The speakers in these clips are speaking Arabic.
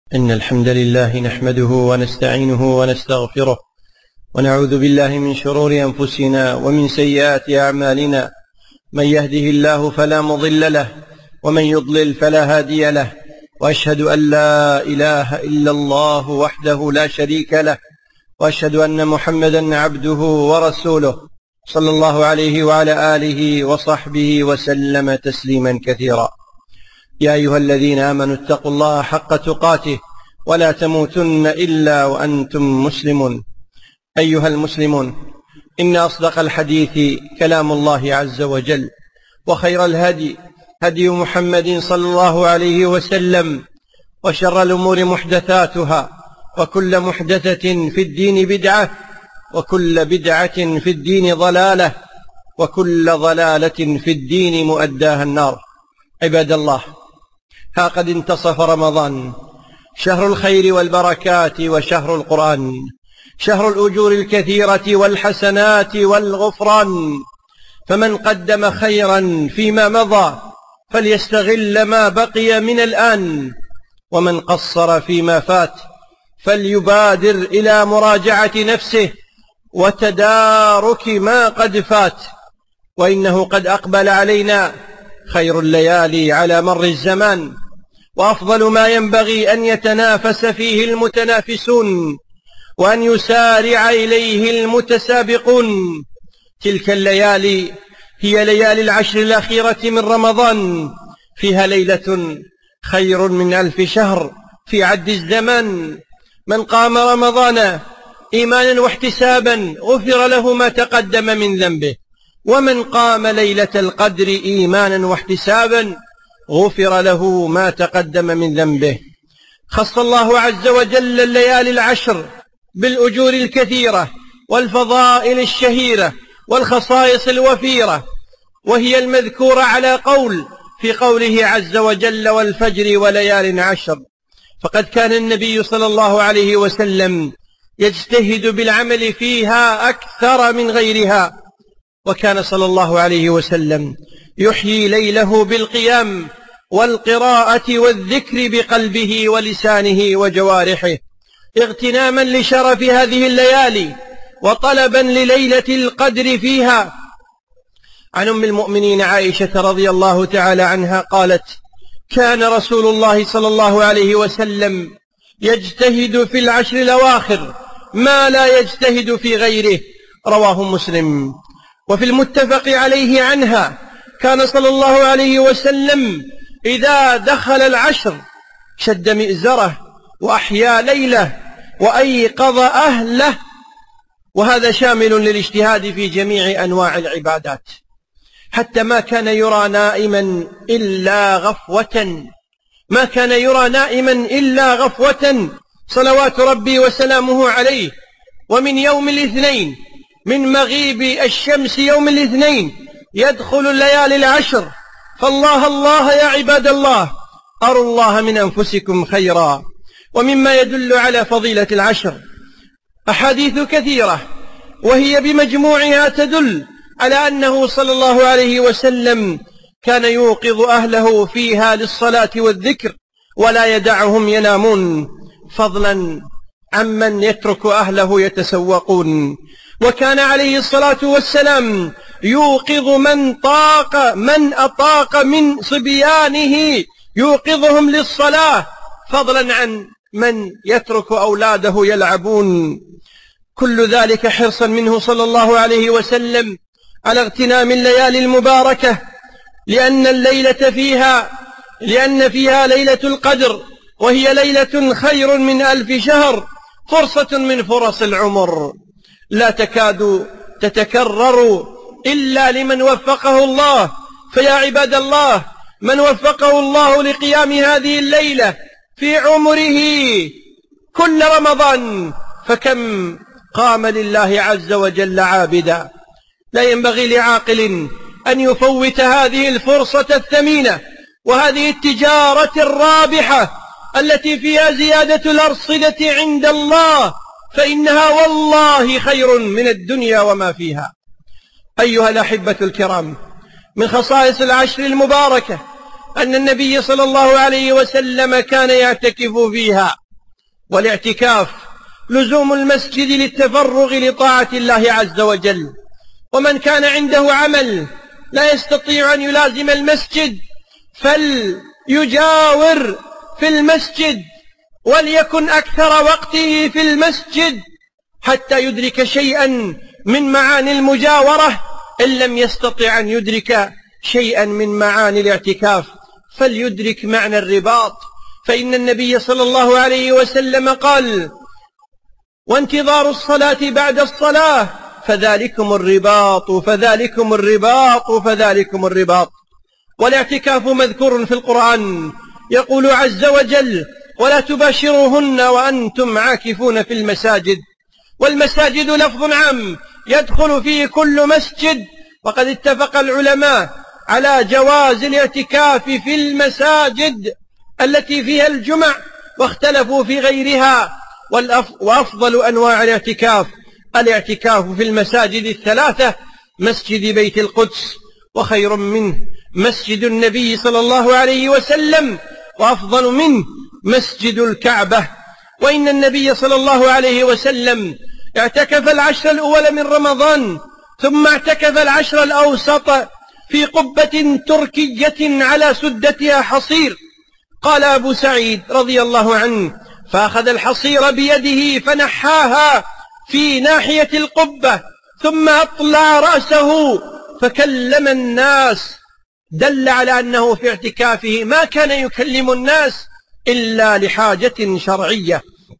إن الحمد لله نحمده ونستعينه ونستغفره ونعوذ بالله من شرور أنفسنا ومن سيئات أعمالنا. من يهده الله فلا مضل له ومن يضلل فلا هادي له، وأشهد أن لا إله إلا الله وحده لا شريك له، وأشهد أن محمدا عبده ورسوله صلى الله عليه وعلى آله وصحبه وسلم تسليما كثيرا. يا أيها الذين آمنوا اتقوا الله حق تقاته ولا تموتن إلا وأنتم مسلمون. أيها المسلمون، إن أصدق الحديث كلام الله عز وجل، وخير الهدي هدي محمد صلى الله عليه وسلم، وشر الأمور محدثاتها، وكل محدثة في الدين بدعة، وكل بدعة في الدين ضلالة، وكل ضلالة في الدين مؤداها النار. عباد الله، ها قد انتصف رمضان، شهر الخير والبركات وشهر القرآن، شهر الأجور الكثيرة والحسنات والغفران. فمن قدم خيرا فيما مضى فليستغل ما بقي من الآن، ومن قصر فيما فات فليبادر إلى مراجعة نفسه وتدارك ما قد فات، وإنه قد أقبل علينا خير الليالي على مر الزمان، وأفضل ما ينبغي أن يتنافس فيه المتنافسون وأن يسارع إليه المتسابقون. تلك الليالي هي ليالي العشر الأخيرة من رمضان، فيها ليلة خير من 1000 شهر في عد الزمان. من قام رمضان إيمانا واحتسابا غفر له ما تقدم من ذنبه، ومن قام ليلة القدر إيمانا واحتسابا غفر له ما تقدم من ذنبه. خص الله عز وجل الليالي العشر بالأجور الكثيرة والفضائل الشهيرة والخصائص الوفيرة، وهي المذكورة على قول في قوله عز وجل: والفجر وليال عشر. فقد كان النبي صلى الله عليه وسلم يجتهد بالعمل فيها أكثر من غيرها، وكان صلى الله عليه وسلم يحيي ليله بالقيام والقراءة والذكر بقلبه ولسانه وجوارحه، اغتناما لشرف هذه الليالي وطلبا لليلة القدر فيها. عن أم المؤمنين عائشة رضي الله تعالى عنها قالت: كان رسول الله صلى الله عليه وسلم يجتهد في العشر الأواخر ما لا يجتهد في غيره، رواه مسلم. وفي المتفق عليه عنها كان صلى الله عليه وسلم إذا دخل العشر شد مئزره وأحيا ليله وأيقظ أهله، وهذا شامل للاجتهاد في جميع أنواع العبادات، حتى ما كان يرى نائما إلا غفوة، ما كان يرى نائما إلا غفوة صلوات ربي وسلامه عليه. ومن يوم الاثنين، من مغيب الشمس يوم الاثنين، يدخل الليالي العشر. فالله الله يا عباد الله، أروا الله من أنفسكم خيرا. ومما يدل على فضيلة العشر أحاديث كثيرة، وهي بمجموعها تدل على أنه صلى الله عليه وسلم كان يوقظ أهله فيها للصلاة والذكر ولا يدعهم ينامون، فضلا عمن يترك أهله يتسوقون. وكان عليه الصلاة والسلام يوقظ من أطاق من صبيانه، يوقظهم للصلاة، فضلا عن من يترك أولاده يلعبون. كل ذلك حرصا منه صلى الله عليه وسلم على اغتنام الليالي المباركة، لأن فيها ليلة القدر، وهي ليلة خير من 1000 شهر، فرصة من فرص العمر لا تكاد تتكرر إلا لمن وفقه الله. فيا عباد الله، من وفقه الله لقيام هذه الليلة في عمره كل رمضان فكم قام لله عز وجل عابدا. لا ينبغي لعاقل أن يفوت هذه الفرصة الثمينة وهذه التجارة الرابحة التي فيها زيادة الأرصدة عند الله، فإنها والله خير من الدنيا وما فيها. أيها الأحبة الكرام، من خصائص العشر المباركة أن النبي صلى الله عليه وسلم كان يعتكف فيها. والاعتكاف لزوم المسجد للتفرغ لطاعة الله عز وجل. ومن كان عنده عمل لا يستطيع أن يلازم المسجد فليجاور في المسجد وليكن أكثر وقته في المسجد حتى يدرك شيئا من معاني المجاورة. إن لم يستطع أن يدرك شيئا من معاني الاعتكاف فليدرك معنى الرباط، فإن النبي صلى الله عليه وسلم قال: وانتظار الصلاة بعد الصلاة فذلكم الرباط فذلكم الرباط فذلكم الرباط. والاعتكاف مذكور في القرآن، يقول عز وجل: ولا تباشروهن وأنتم عاكفون في المساجد. والمساجد لفظ عام يدخل فيه كل مسجد، وقد اتفق العلماء على جواز الاعتكاف في المساجد التي فيها الجمع، واختلفوا في غيرها. وأفضل أنواع الاعتكاف في المساجد الثلاثة: مسجد بيت القدس، وخير منه مسجد النبي صلى الله عليه وسلم، وأفضل منه مسجد الكعبة. وإن النبي صلى الله عليه وسلم اعتكف العشر الأول من رمضان، ثم اعتكف العشر الأوسط في قبة تركية على سدتها حصير. قال أبو سعيد رضي الله عنه: فأخذ الحصير بيده فنحاها في ناحية القبة، ثم أطلع رأسه فكلم الناس، دل على أنه في اعتكافه ما كان يكلم الناس إلا لحاجة شرعية.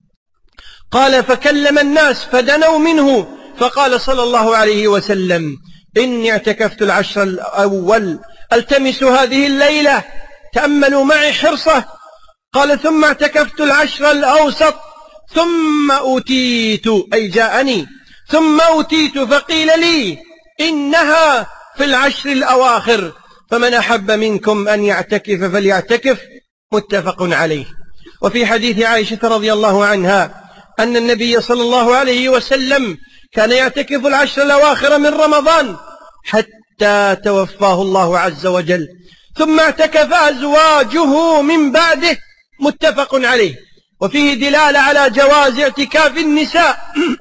قال: فكلم الناس فدنوا منه، فقال صلى الله عليه وسلم: إني اعتكفت العشر الأول التمس هذه الليلة، تأملوا معي حرصه. قال: ثم اعتكفت العشر الأوسط، ثم أوتيت، أي جاءني، ثم أوتيت فقيل لي إنها في العشر الأواخر، فمن أحب منكم أن يعتكف فليعتكف. متفق عليه. وفي حديث عائشة رضي الله عنها أن النبي صلى الله عليه وسلم كان يعتكف العشر الأواخر من رمضان حتى توفاه الله عز وجل، ثم اعتكف أزواجه من بعده. متفق عليه. وفيه دلالة على جواز اعتكاف النساء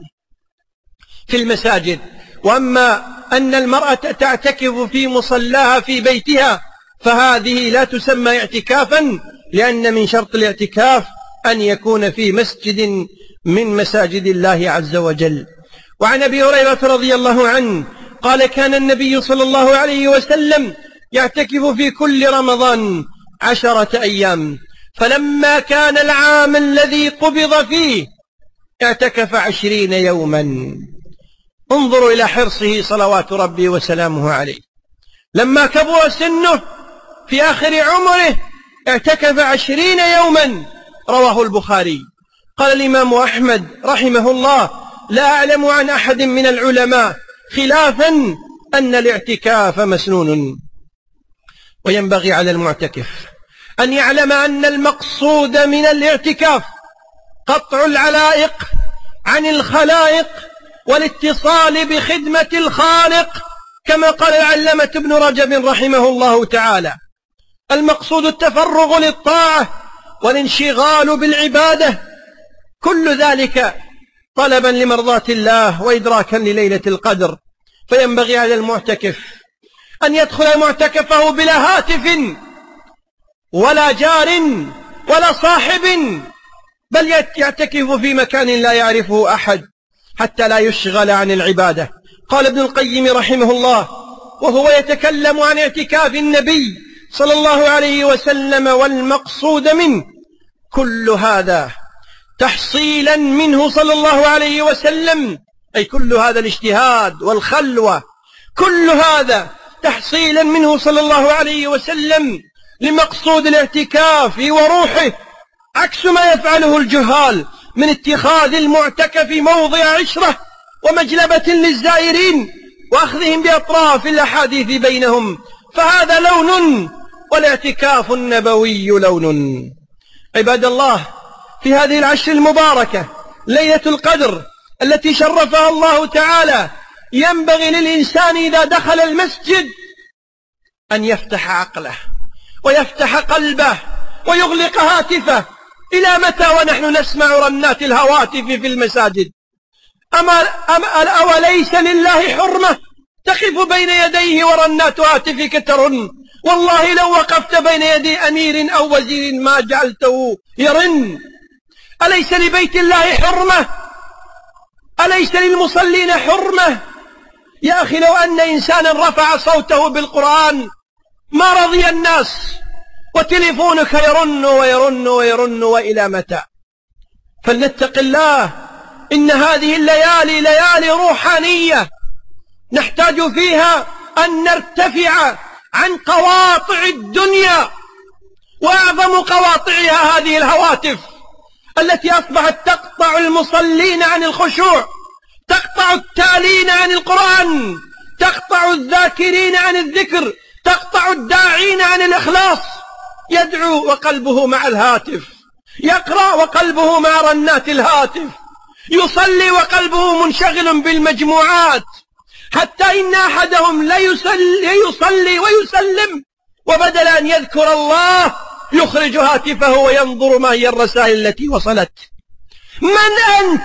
في المساجد. وأما أن المرأة تعتكف في مصلاها في بيتها فهذه لا تسمى اعتكافا، لأن من شرط الاعتكاف أن يكون في مسجد من مساجد الله عز وجل. وعن أبي هريرة رضي الله عنه قال: كان النبي صلى الله عليه وسلم يعتكف في كل رمضان 10 أيام، فلما كان العام الذي قبض فيه اعتكف 20 يوما. انظروا إلى حرصه صلوات ربي وسلامه عليه. لما كبر سنه في آخر عمره اعتكف 20 يوما، رواه البخاري. قال الإمام أحمد رحمه الله: لا أعلم عن أحد من العلماء خلافا أن الاعتكاف مسنون. وينبغي على المعتكف أن يعلم أن المقصود من الاعتكاف قطع العلائق عن الخلائق والاتصال بخدمة الخالق، كما قال العلامة ابن رجب رحمه الله تعالى: المقصود التفرغ للطاعة والانشغال بالعبادة، كل ذلك طلبا لمرضاة الله وإدراكا لليلة القدر. فينبغي على المعتكف أن يدخل معتكفه بلا هاتف ولا جار ولا صاحب، بل يعتكف في مكان لا يعرفه أحد حتى لا يشغل عن العبادة. قال ابن القيم رحمه الله وهو يتكلم عن اعتكاف النبي صلى الله عليه وسلم: والمقصود منه كل هذا تحصيلا منه صلى الله عليه وسلم، أي كل هذا الاجتهاد والخلوة، كل هذا تحصيلا منه صلى الله عليه وسلم لمقصود الاعتكاف وروحه، عكس ما يفعله الجهال من اتخاذ المعتكف موضع عشرة ومجلبة للزائرين وأخذهم بأطراف الأحاديث بينهم، فهذا لون، والاعتكاف النبوي لون. عباد الله، في هذه العشر المباركة ليلة القدر التي شرفها الله تعالى، ينبغي للإنسان إذا دخل المسجد أن يفتح عقله ويفتح قلبه ويغلق هاتفه. إلى متى ونحن نسمع رنات الهواتف في المساجد؟ أوليس لله حرمة تقف بين يديه ورنات هاتفك ترن؟ والله لو وقفت بين يدي أمير أو وزير ما جعلته يرن. أليس لبيت الله حرمة؟ أليس للمصلين حرمة؟ يا أخي لو أن إنسانا رفع صوته بالقرآن ما رضي الناس، وتليفونك يرن ويرن ويرن، وإلى متى؟ فلنتق الله. إن هذه الليالي ليالي روحانية نحتاج فيها أن نرتفع عن قواطع الدنيا، وأعظم قواطعها هذه الهواتف التي أصبحت تقطع المصلين عن الخشوع، تقطع التالين عن القرآن، تقطع الذاكرين عن الذكر، تقطع الداعين عن الإخلاص. يدعو وقلبه مع الهاتف، يقرأ وقلبه مع رنات الهاتف، يصلي وقلبه منشغل بالمجموعات، حتى إن أحدهم ليصلي ويسلم، وبدل أن يذكر الله يخرج هاتفه وينظر ما هي الرسائل التي وصلت. من أنت؟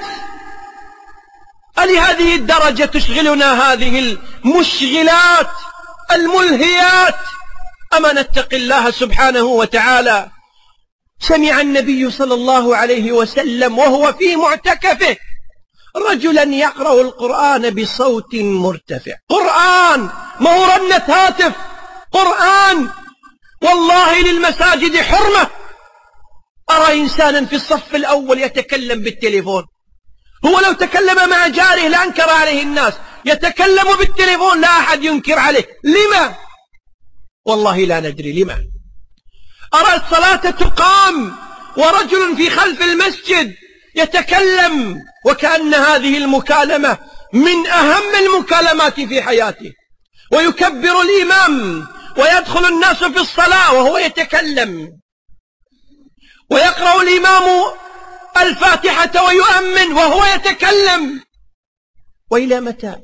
ألهذه الدرجة تشغلنا هذه المشغلات الملهيات؟ أما نتق الله سبحانه وتعالى. سمع النبي صلى الله عليه وسلم وهو في معتكفه رجلا يقرأ القرآن بصوت مرتفع. قرآن، ما هو رنة هاتف، قرآن. والله للمساجد حرمة. أرى إنسانا في الصف الأول يتكلم بالتليفون، هو لو تكلم مع جاره لأنكر عليه الناس، يتكلم بالتليفون لا أحد ينكر عليه. لما؟ والله لا ندري لما. أرى الصلاة تقام ورجل في خلف المسجد يتكلم وكأن هذه المكالمة من أهم المكالمات في حياته، ويكبر الإمام ويدخل الناس في الصلاة وهو يتكلم، ويقرأ الإمام الفاتحة ويؤمن وهو يتكلم. وإلى متى؟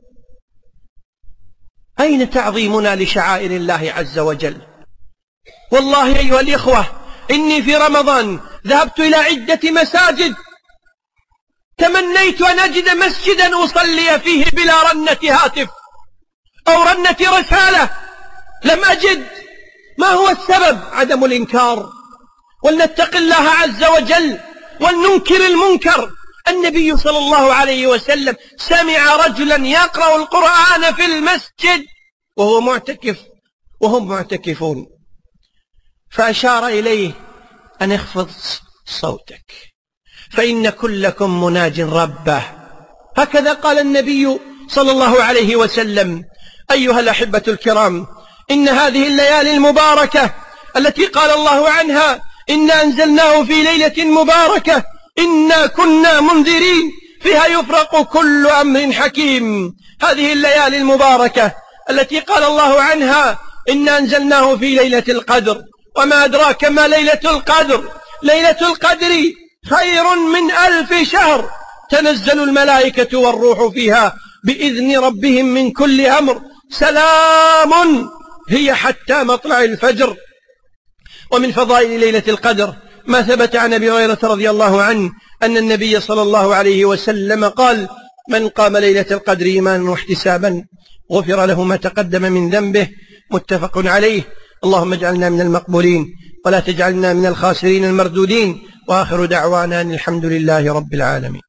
أين تعظيمنا لشعائر الله عز وجل؟ والله أيها الإخوة، إني في رمضان ذهبت إلى عدة مساجد، تمنيت أن أجد مسجدا أصلي فيه بلا رنة هاتف أو رنة رسالة، لم أجد. ما هو السبب؟ عدم الإنكار. ولنتق الله عز وجل ولننكر المنكر. النبي صلى الله عليه وسلم سمع رجلا يقرأ القرآن في المسجد وهو معتكف وهم معتكفون، فأشار إليه أن اخفض صوتك فإن كلكم مناج ربه. هكذا قال النبي صلى الله عليه وسلم. أيها الأحبة الكرام، إن هذه الليالي المباركة التي قال الله عنها إنا أنزلناه في ليلة مباركة إنا كنا منذرين فيها يفرق كل أمر حكيم. هذه الليالي المباركة التي قال الله عنها إنا أنزلناه في ليلة القدر، وما أدراك ما ليلة القدر؟ ليلة القدر خير من 1000 شهر، تنزل الملائكة والروح فيها بإذن ربهم من كل أمر، سلام هي حتى مطلع الفجر. ومن فضائل ليلة القدر ما ثبت عن أبي هريرة رضي الله عنه أن النبي صلى الله عليه وسلم قال: من قام ليلة القدر إيمانا واحتسابا غفر له ما تقدم من ذنبه. متفق عليه. اللهم اجعلنا من المقبولين ولا تجعلنا من الخاسرين المردودين. وآخر دعوانا أن الحمد لله رب العالمين.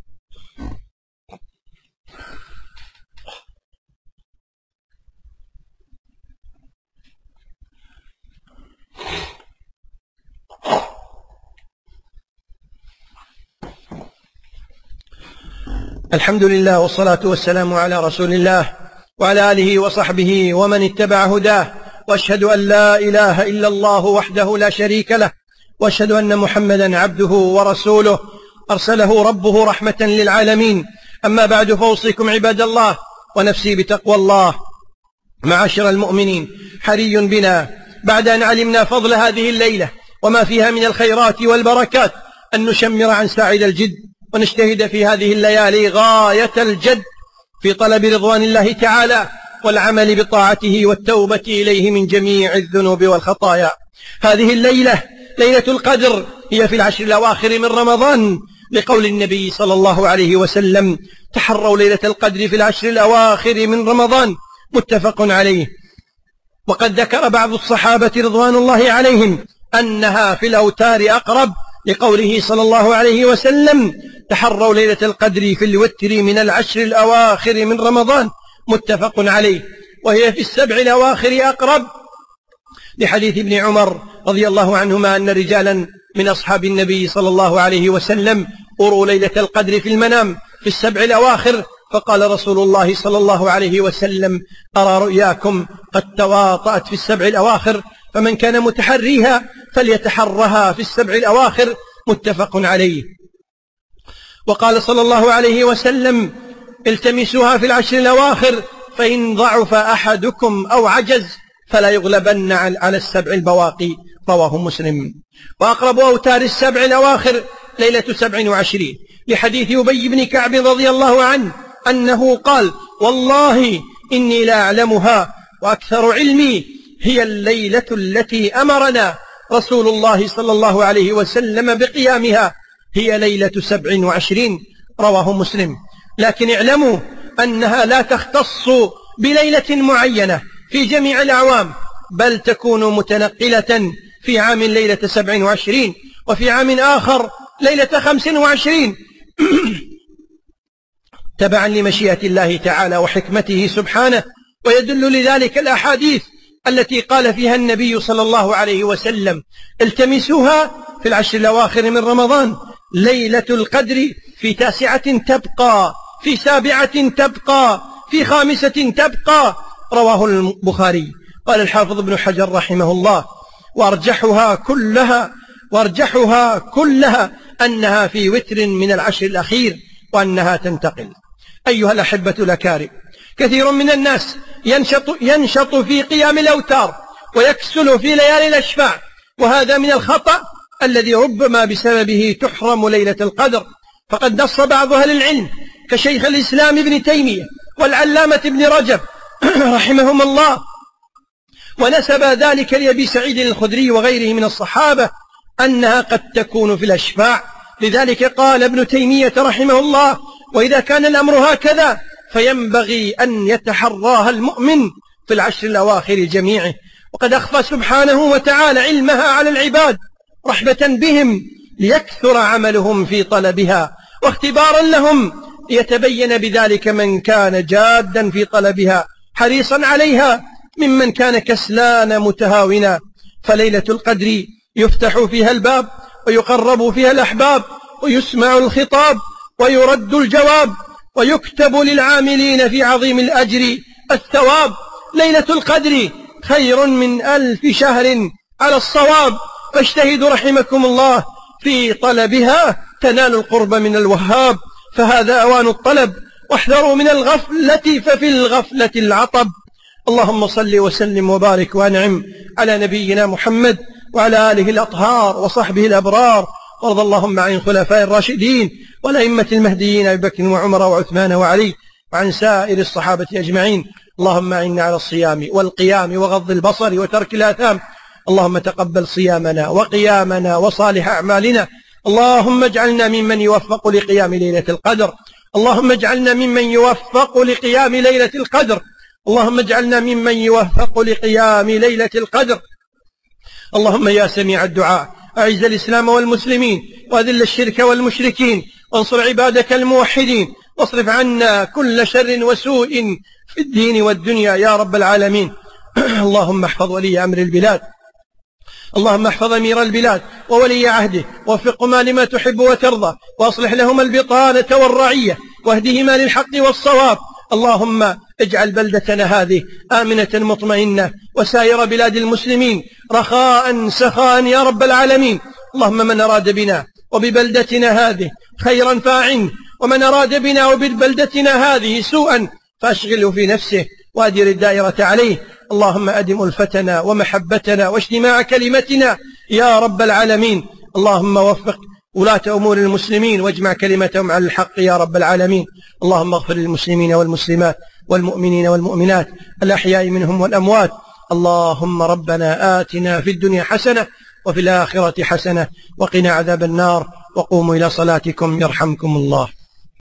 الحمد لله والصلاة والسلام على رسول الله وعلى آله وصحبه ومن اتبع هداه، وأشهد أن لا إله إلا الله وحده لا شريك له، وأشهد أن محمدا عبده ورسوله أرسله ربه رحمة للعالمين. أما بعد، فأوصيكم عباد الله ونفسي بتقوى الله. معاشر المؤمنين، حري بنا بعد أن علمنا فضل هذه الليلة وما فيها من الخيرات والبركات أن نشمر عن ساعد الجد ونجتهد في هذه الليالي غاية الجد في طلب رضوان الله تعالى والعمل بطاعته والتوبة إليه من جميع الذنوب والخطايا. هذه الليلة ليلة القدر هي في العشر الأواخر من رمضان، لقول النبي صلى الله عليه وسلم: تحروا ليلة القدر في العشر الأواخر من رمضان، متفق عليه. وقد ذكر بعض الصحابة رضوان الله عليهم أنها في الأوتار أقرب، لقوله صلى الله عليه وسلم: تحروا ليلة القدر في الوتر من العشر الأواخر من رمضان، متفق عليه. وهي في السبع الأواخر أقرب، لحديث ابن عمر رضي الله عنهما أن رجالا من أصحاب النبي صلى الله عليه وسلم أروا ليلة القدر في المنام في السبع الأواخر، فقال رسول الله صلى الله عليه وسلم: أرى رؤياكم قد تواطأت في السبع الأواخر، فمن كان متحريها فليتحرها في السبع الأواخر، متفق عليه. وقال صلى الله عليه وسلم: التمسوها في العشر الأواخر، فإن ضعف أحدكم أو عجز فلا يغلبن على السبع البواقي، رواه مسلم. وأقرب أوتار السبع الأواخر ليلة 27، لحديث أبي بن كعب رضي الله عنه أنه قال: والله إني لا أعلمها، وأكثر علمي هي الليلة التي أمرنا رسول الله صلى الله عليه وسلم بقيامها، هي ليلة 27، رواه مسلم. لكن اعلموا أنها لا تختص بليلة معينة في جميع الأعوام، بل تكون متنقلة، في عام ليلة 27، وفي عام آخر ليلة 25 تبعا لمشيئة الله تعالى وحكمته سبحانه. ويدل لذلك الأحاديث التي قال فيها النبي صلى الله عليه وسلم: التمسوها في العشر الأواخر من رمضان، ليلة القدر في 9 تبقى، في 7 تبقى، في 5 تبقى، رواه البخاري. قال الحافظ ابن حجر رحمه الله: وارجحها كلها أنها في وتر من العشر الأخير، وأنها تنتقل. أيها الأحبة الأكارم، كثير من الناس ينشط في قيام الأوتار ويكسل في ليالي الأشفاع، وهذا من الخطأ الذي ربما بسببه تحرم ليلة القدر. فقد نص بعض أهل العلم كشيخ الإسلام ابن تيمية والعلامة ابن رجب رحمهم الله، ونسب ذلك لأبي سعيد الخدري وغيره من الصحابة، أنها قد تكون في الأشفاع. لذلك قال ابن تيمية رحمه الله: وإذا كان الأمر هكذا فينبغي أن يتحراها المؤمن في العشر الأواخر جميعه. وقد أخفى سبحانه وتعالى علمها على العباد رحمة بهم، ليكثر عملهم في طلبها واختبارا لهم، ليتبين بذلك من كان جادا في طلبها حريصا عليها ممن كان كسلان متهاونا. فليلة القدر يفتح فيها الباب، ويقرب فيها الأحباب، ويسمع الخطاب، ويرد الجواب، ويكتب للعاملين في عظيم الأجر الثواب. ليلة القدر خير من 1000 شهر على الصواب، فاجتهدوا رحمكم الله في طلبها تنالوا القرب من الوهاب. فهذا أوان الطلب، واحذروا من الغفلة ففي الغفلة العطب. اللهم صل وسلم وبارك وأنعم على نبينا محمد وعلى آله الأطهار وصحبه الأبرار، وارض اللهم عن الخلفاء الراشدين والأئمة المهديين أبي بكر وعمر وعثمان وعلي، وعن سائر الصحابة أجمعين. اللهم أعنا على الصيام والقيام وغض البصر وترك الآثام. اللهم تقبل صيامنا وقيامنا وصالح أعمالنا. اللهم اجعلنا ممن يوفق لقيام ليلة القدر. اللهم اجعلنا ممن يوفق لقيام ليلة القدر. اللهم اجعلنا ممن يوفق لقيام ليلة القدر. اللهم يا سميع الدعاء أعز الإسلام والمسلمين، وأذل الشرك والمشركين، وانصر عبادك الموحدين، واصرف عنا كل شر وسوء في الدين والدنيا يا رب العالمين. اللهم احفظ ولي أمر البلاد، اللهم احفظ أمير البلاد وولي عهده، ووفقهما لما تحب وترضى، وأصلح لهما البطانة والرعية، واهدهما للحق والصواب. اللهم اجعل بلدتنا هذه آمنة مطمئنة، وسائر بلاد المسلمين رخاء سخاء يا رب العالمين. اللهم من أراد بنا وببلدتنا هذه خيرا فاعنه، ومن أراد بنا وببلدتنا هذه سوءا فأشغله في نفسه وأدر الدائرة عليه. اللهم أدم ألفتنا ومحبتنا واجتماع كلمتنا يا رب العالمين. اللهم وفق ولاة أمور المسلمين واجمع كلمتهم على الحق يا رب العالمين. اللهم اغفر للمسلمين والمسلمات والمؤمنين والمؤمنات الأحياء منهم والأموات. اللهم ربنا آتنا في الدنيا حسنة وفي الآخرة حسنة وقنا عذاب النار. وقوموا إلى صلاتكم يرحمكم الله.